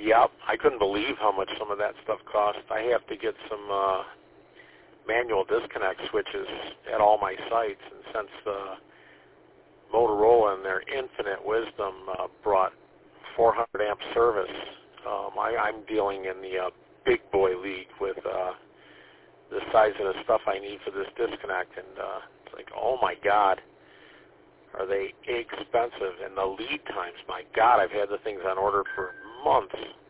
Yep, I couldn't believe how much some of that stuff cost. I have to get some manual disconnect switches at all my sites, and since Motorola in their infinite wisdom brought 400 amp service, I'm dealing in the big boy league with the size of the stuff I need for this disconnect, and it's like, oh my God, are they expensive? And the lead times, my God, I've had the things on order for months.